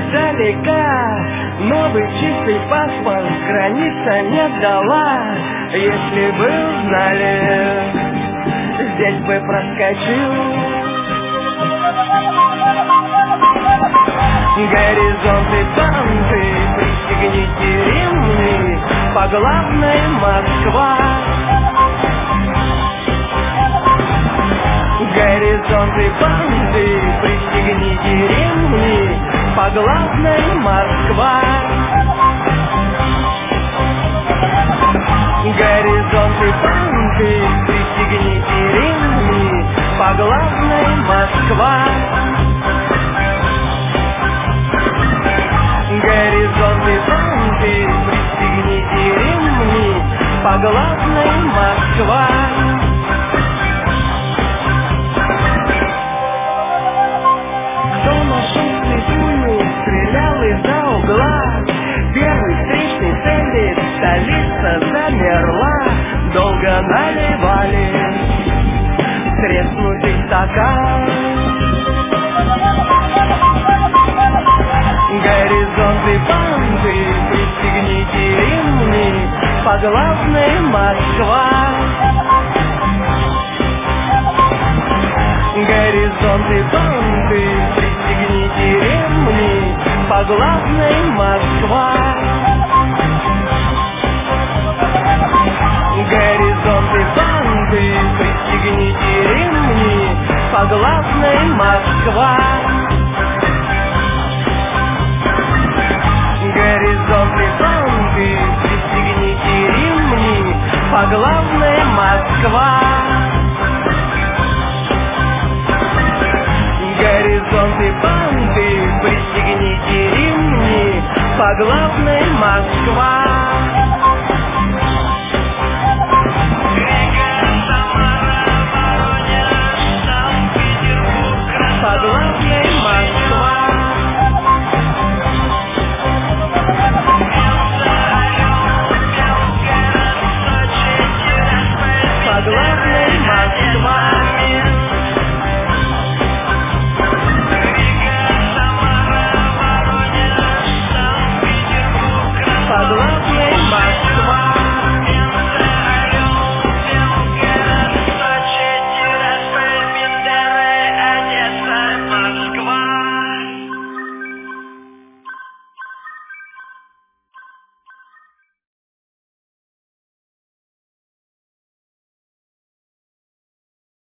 издалека. Новый чистый паспорт граница не дала. Если бы знали, здесь бы проскочил. Горизонты, танцы, пристегните ремни, по главной Москва. Горизонты, банды, пристегните ремни, по главной Москва. Горизонты, банды, пристегните ремни, по главной Москва. Горизонты, банды, пристегните ремни, по главной Москва. Стрелял из-за угла, первый встречный цели, столица замерла. Долго наливали треснутый стакан. Горизонты, банды, пристегните ремни, по главной Москва. Горизонты, банды, пристегните ремни, по главной Москва. Горизонты, банды, пристегните ремни, по главной Москва. Горизонты, банды, пристегните ремни, по главной Москва. Горизонты, банды, пристегните ремни, по главной Москва.